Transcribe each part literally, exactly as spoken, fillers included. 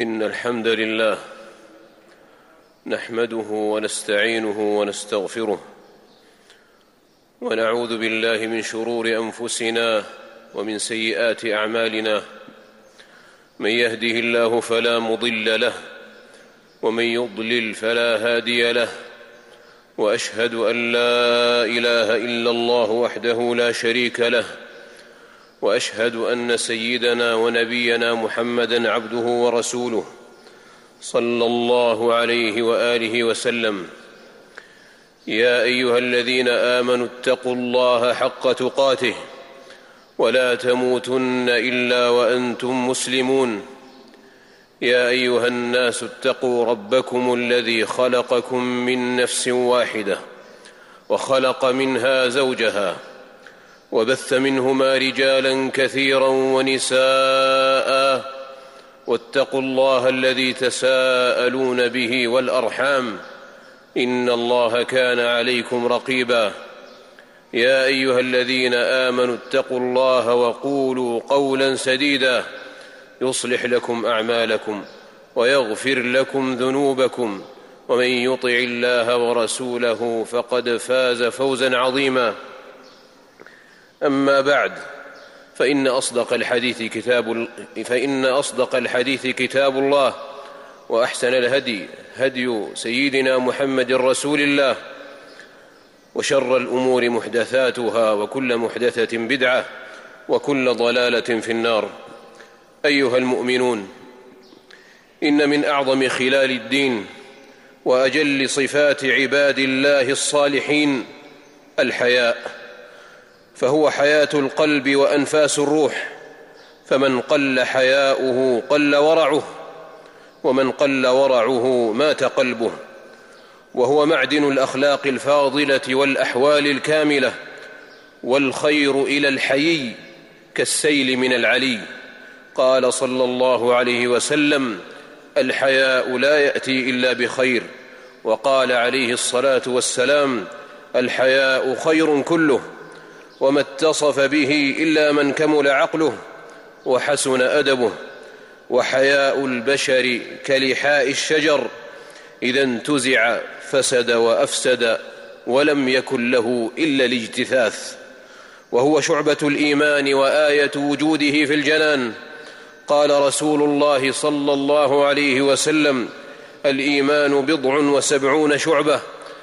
إن الحمد لله نحمده ونستعينه ونستغفره ونعوذ بالله من شرور أنفسنا ومن سيئات أعمالنا. من يهده الله فلا مضل له ومن يضلل فلا هادي له، وأشهد أن لا إله إلا الله وحده لا شريك له، وأشهد أن سيدنا ونبينا محمدًا عبده ورسوله صلى الله عليه وآله وسلم. يا أيها الذين آمنوا اتقوا الله حق تقاته ولا تموتن إلا وأنتم مسلمون. يا أيها الناس اتقوا ربكم الذي خلقكم من نفس واحدة وخلق منها زوجها وبث منهما رجالا كثيرا ونساء، واتقوا الله الذي تساءلون به والأرحام إن الله كان عليكم رقيبا. يا أيها الذين آمنوا اتقوا الله وقولوا قولا سديدا يصلح لكم أعمالكم ويغفر لكم ذنوبكم، ومن يطع الله ورسوله فقد فاز فوزا عظيما. أما بعد، فإن أصدق الحديث كتاب فإن أصدق الحديث كتاب الله، وأحسن الهدي هدي سيدنا محمد رسول الله، وشر الأمور محدثاتها، وكل محدثة بدعة، وكل ضلالة في النار. أيها المؤمنون، إن من أعظم خلال الدين وأجل صفات عباد الله الصالحين الحياء، فهو حياة القلب وأنفاس الروح، فمن قل حياؤه قل ورعه، ومن قل ورعه مات قلبه، وهو معدن الأخلاق الفاضلة والأحوال الكاملة، والخير إلى الحيي كالسيل من العلي. قال صلى الله عليه وسلم: الحياء لا يأتي إلا بخير. وقال عليه الصلاة والسلام: الحياء خير كله، وما اتصف به إلا من كمل عقله وحسن أدبه. وحياء البشر كلحاء الشجر، إذا انتزع فسد وأفسد، ولم يكن له إلا الاجتثاث، وهو شعبة الإيمان وآية وجوده في الجنان. قال رسول الله صلى الله عليه وسلم: الإيمان بضع وسبعون شعبة،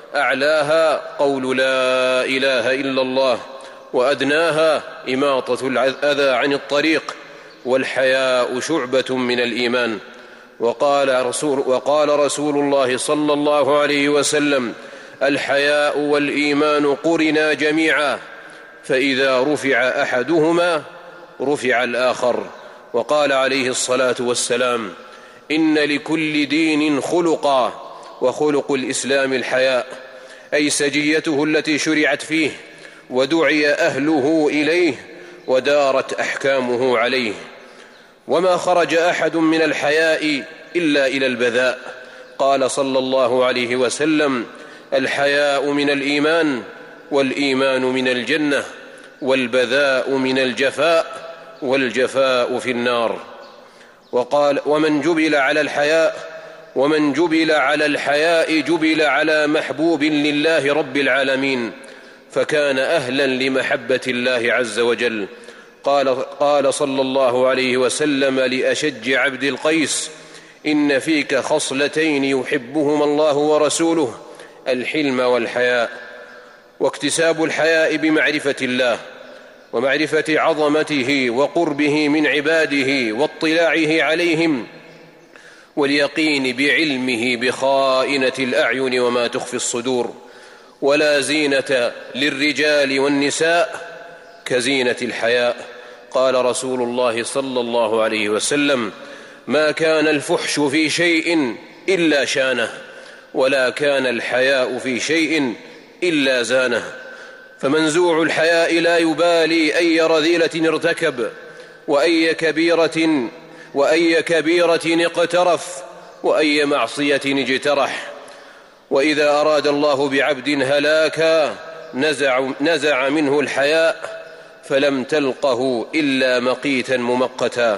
أعلاها قول لا إله إلا الله، وأدناها إماطة الأذى عن الطريق، والحياء شعبة من الإيمان. وقال رسول, وقال رسول الله صلى الله عليه وسلم: الحياء والإيمان قرنا جميعا، فإذا رفع أحدهما رفع الآخر. وقال عليه الصلاة والسلام: إن لكل دين خلقا، وخلق الإسلام الحياء، أي سجيته التي شرعت فيه ودعي أهله إليه ودارت أحكامه عليه. وما خرج أحد من الحياء إلا إلى البذاء. قال صلى الله عليه وسلم: الحياء من الإيمان، والإيمان من الجنة، والبذاء من الجفاء، والجفاء في النار. وقال: ومن جبل على الحياء ومن جبل على الحياء جبل على محبوب لله رب العالمين، فكان أهلا لمحبة الله عز وجل. قال, قال صلى الله عليه وسلم لأشج عبد القيس: إن فيك خصلتين يحبهما الله ورسوله، الحلم والحياء. واكتساب الحياء بمعرفة الله ومعرفة عظمته وقربه من عباده واطلاعه عليهم، واليقين بعلمه بخائنة الأعين وما تخفي الصدور. ولا زينة للرجال والنساء كزينة الحياء. قال رسول الله صلى الله عليه وسلم: ما كان الفحش في شيء إلا شانه، ولا كان الحياء في شيء إلا زانه. فمنزوع الحياء لا يبالي أي رذيلة ارتكب، وأي كبيرة وأي كبيرة اقترف، وأي معصية اجترح. وإذا أراد الله بعبد هلاكا نزع, نزع منه الحياء، فلم تلقه إلا مقيتا ممقتا.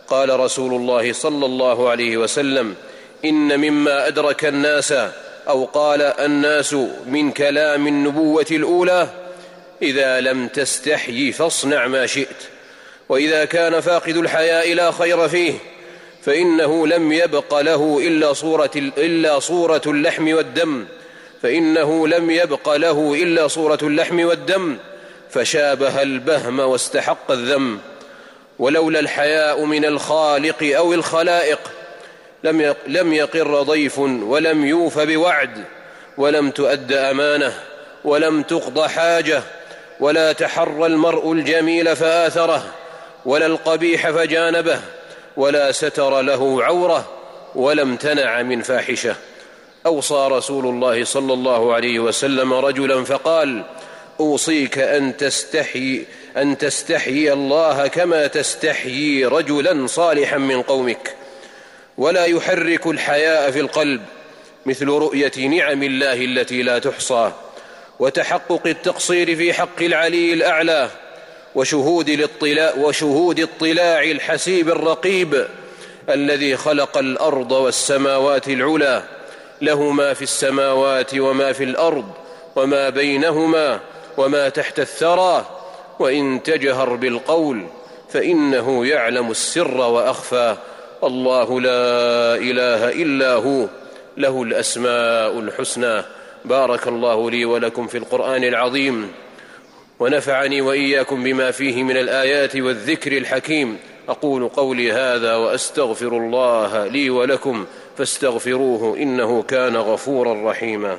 قال رسول الله صلى الله عليه وسلم: إن مما أدرك الناس، أو قال الناس، من كلام النبوة الأولى: إذا لم تستحي فاصنع ما شئت. وإذا كان فاقد الحياء لا خير فيه، فإنه لم يبق له إلا صورة, إلا صورة اللحم والدم فإنه لم يبق له إلا صورة اللحم والدم فشابه البهم واستحق الذم. ولولا الحياء من الخالق أو الخلائق لم يقر ضيف، ولم يوف بوعد، ولم تؤد أمانة، ولم تقضى حاجة، ولا تحرى المرء الجميل فآثره، ولا القبيح فجانبه، ولا ستر له عورة، ولا امتنع من فاحشة. أوصى رسول الله صلى الله عليه وسلم رجلا فقال: أوصيك أن تستحي, أن تستحيي الله كما تستحيي رجلا صالحا من قومك. ولا يحرك الحياء في القلب مثل رؤية نعم الله التي لا تحصى، وتحقق التقصير في حق العلي الأعلى، وشهود الاطلاع, وشهود اطلاع الحسيب الرقيب الذي خلق الأرض والسماوات العلى، له ما في السماوات وما في الأرض وما بينهما وما تحت الثرى. وإن تجهر بالقول فإنه يعلم السر وأخفى. الله لا إله إلا هو، له الأسماء الحسنى. بارك الله لي ولكم في القرآن العظيم، ونفعني وإياكم بما فيه من الآيات والذكر الحكيم. أقول قولي هذا وأستغفر الله لي ولكم فاستغفروه إنه كان غفورا رحيما.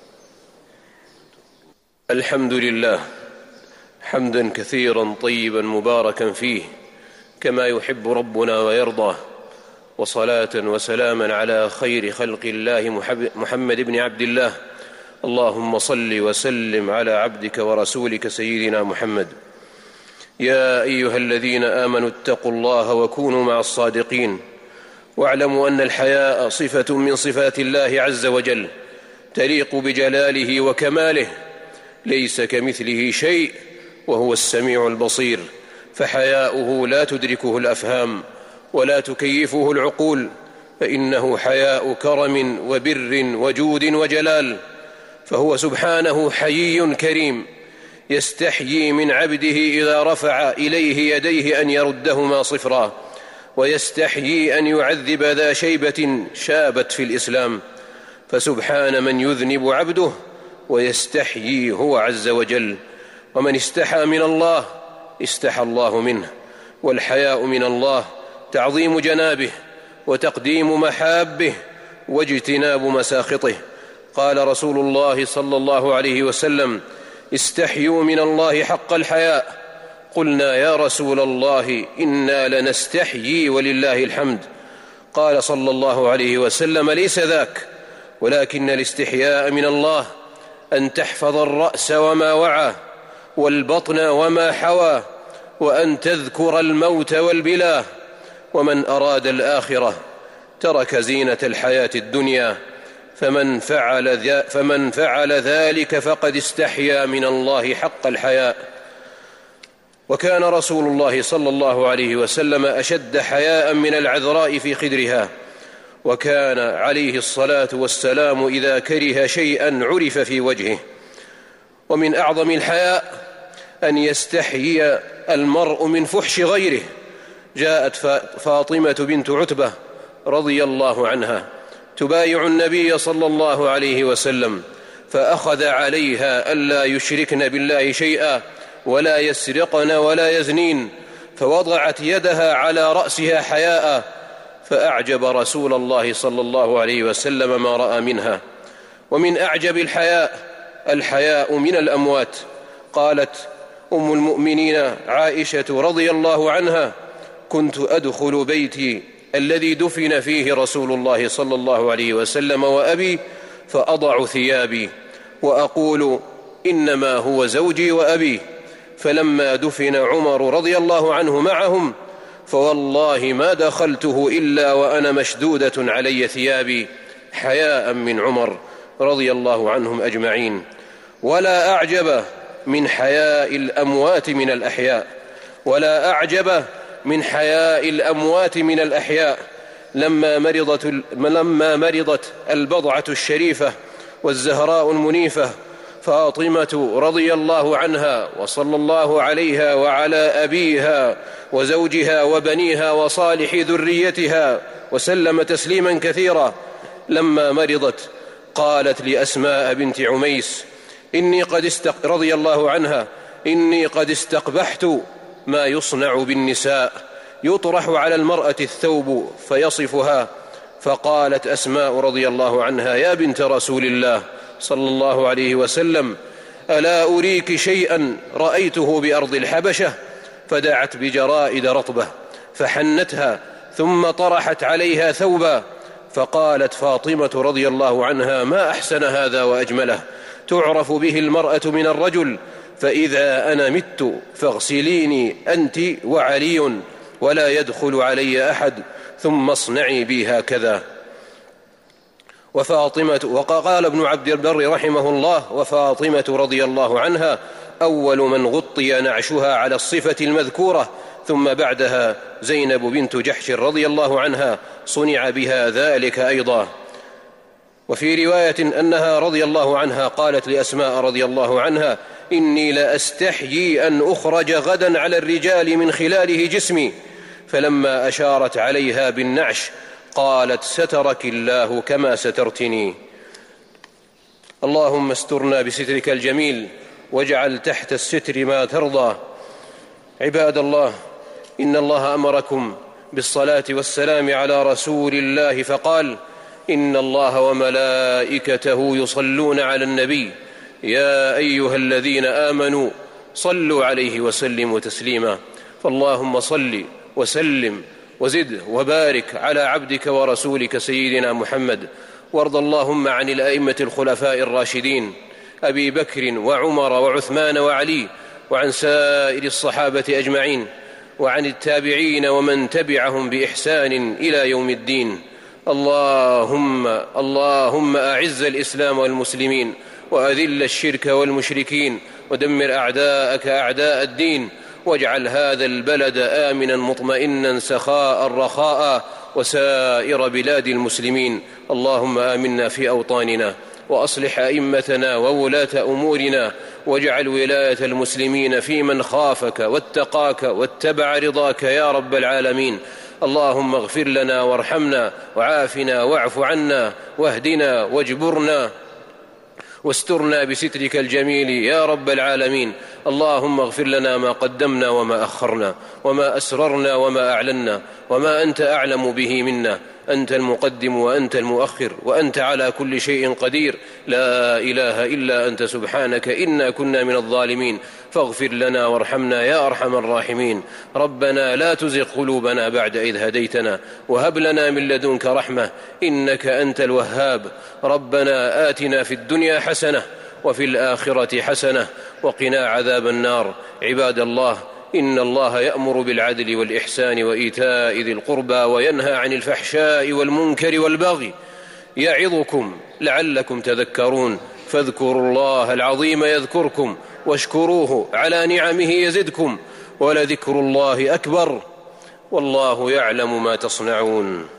الحمد لله حمدا كثيرا طيبا مباركا فيه كما يحب ربنا ويرضى، وصلاة وسلاما على خير خلق الله محمد بن عبد الله. اللهم صل وسلم على عبدك ورسولك سيدنا محمد. يا أيها الذين آمنوا اتقوا الله وكونوا مع الصادقين، واعلموا أن الحياء صفة من صفات الله عز وجل تليق بجلاله وكماله، ليس كمثله شيء وهو السميع البصير، فحياؤه لا تدركه الأفهام ولا تكيفه العقول، فإنه حياء كرم وبر وجود وجلال. فهو سبحانه حيي كريم، يستحيي من عبده إذا رفع إليه يديه أن يردهما صفرا، ويستحيي أن يعذب ذا شيبة شابت في الإسلام. فسبحان من يذنب عبده ويستحيي هو عز وجل. ومن استحى من الله استحى الله منه. والحياء من الله تعظيم جنابه وتقديم محابه واجتناب مساخطه. قال رسول الله صلى الله عليه وسلم: استحيوا من الله حق الحياء. قلنا: يا رسول الله إنا لنستحيي ولله الحمد. قال صلى الله عليه وسلم: ليس ذاك، ولكن الاستحياء من الله أن تحفظ الرأس وما وعى، والبطن وما حوى، وأن تذكر الموت والبلى. ومن أراد الآخرة ترك زينة الحياة الدنيا، فمن فعل, فمن فعل ذلك فقد استحيا من الله حق الحياء. وكان رسول الله صلى الله عليه وسلم أشد حياء من العذراء في خدرها، وكان عليه الصلاة والسلام إذا كره شيئا عرف في وجهه. ومن أعظم الحياء أن يستحيي المرء من فحش غيره. جاءت فاطمة بنت عتبة رضي الله عنها تبايع النبي صلى الله عليه وسلم، فأخذ عليها ألا يشركن بالله شيئا ولا يسرقن ولا يزنين، فوضعت يدها على رأسها حياء، فأعجب رسول الله صلى الله عليه وسلم ما رأى منها. ومن أعجب الحياء الحياء من الأموات. قالت أم المؤمنين عائشة رضي الله عنها: كنت أدخل بيتي الذي دفن فيه رسول الله صلى الله عليه وسلم وأبي، فأضع ثيابي وأقول: إنما هو زوجي وأبي. فلما دفن عمر رضي الله عنه معهم، فوالله ما دخلته إلا وأنا مشدودة علي ثيابي، حياء من عمر رضي الله عنهم أجمعين. ولا أعجب من حياء الأموات من الأحياء، ولا أعجب من حياء الأموات من الأحياء لما مرضت, لما مرضت البضعة الشريفة والزهراء المنيفة فاطمة رضي الله عنها وصلى الله عليها وعلى أبيها وزوجها وبنيها وصالح ذريتها وسلم تسليما كثيرا. لما مرضت قالت لأسماء بنت عميس إني قد استق... رضي الله عنها إني قد استقبحت ما يصنع بالنساء، يطرح على المرأة الثوب فيصفها. فقالت أسماء رضي الله عنها يا بنت رسول الله صلى الله عليه وسلم ألا أريك شيئا رأيته بأرض الحبشة؟ فدعت بجرائد رطبة فحنتها ثم طرحت عليها ثوبا. فقالت فاطمة رضي الله عنها ما أحسن هذا وأجمله، تعرف به المرأة من الرجل، فإذا أنا مت فاغسليني أنت وعلي ولا يدخل علي أحد، ثم اصنعي بي هكذا. وفاطمة وقال ابن عبد البر رحمه الله وفاطمة رضي الله عنها أول من غطي نعشها على الصفة المذكورة، ثم بعدها زينب بنت جحش رضي الله عنها صنع بها ذلك أيضا. وفي رواية أنها رضي الله عنها قالت لأسماء رضي الله عنها إني لأستحيي أن أخرج غدا على الرجال من خلاله جسمي، فلما أشارت عليها بالنعش قالت سترك الله كما سترتني. اللهم استرنا بسترك الجميل واجعل تحت الستر ما ترضى. عباد الله، إن الله أمركم بالصلاة والسلام على رسول الله فقال إن الله وملائكته يصلون على النبي يا أيها الذين آمنوا صلوا عليه وسلموا تسليما. فاللهم صل وسلم وزد وبارك على عبدك ورسولك سيدنا محمد، وارض اللهم عن الأئمة الخلفاء الراشدين أبي بكر وعمر وعثمان وعلي، وعن سائر الصحابة أجمعين، وعن التابعين ومن تبعهم بإحسان إلى يوم الدين. اللهم اللهم أعز الإسلام والمسلمين وأذل الشرك والمشركين ودمر أعداءك أعداء الدين، واجعل هذا البلد آمنا مطمئنا سخاء رخاء وسائر بلاد المسلمين. اللهم آمنا في أوطاننا وأصلح أئمتنا وولاة أمورنا، واجعل ولاية المسلمين في من خافك واتقاك واتبع رضاك يا رب العالمين. اللهم اغفر لنا وارحمنا وعافنا واعف عنا واهدنا واجبرنا واسترنا بسترك الجميل يا رب العالمين. اللهم اغفر لنا ما قدمنا وما أخرنا وما أسررنا وما أعلنا وما أنت أعلم به منا، أنت المقدم وأنت المؤخر وأنت على كل شيء قدير، لا إله إلا أنت سبحانك إنا كنا من الظالمين. فاغفر لنا وارحمنا يا أرحم الراحمين. ربنا لا تزغ قلوبنا بعد إذ هديتنا وهب لنا من لدنك رحمة إنك أنت الوهاب. ربنا آتنا في الدنيا حسنة وفي الآخرة حسنة وقنا عذاب النار. عباد الله، إن الله يأمر بالعدل والإحسان وإيتاء ذي القربى وينهى عن الفحشاء والمنكر والبغي، يعظكم لعلكم تذكرون. فاذكروا الله العظيم يذكركم واشكروه على نعمه يزدكم، ولذكر الله أكبر والله يعلم ما تصنعون.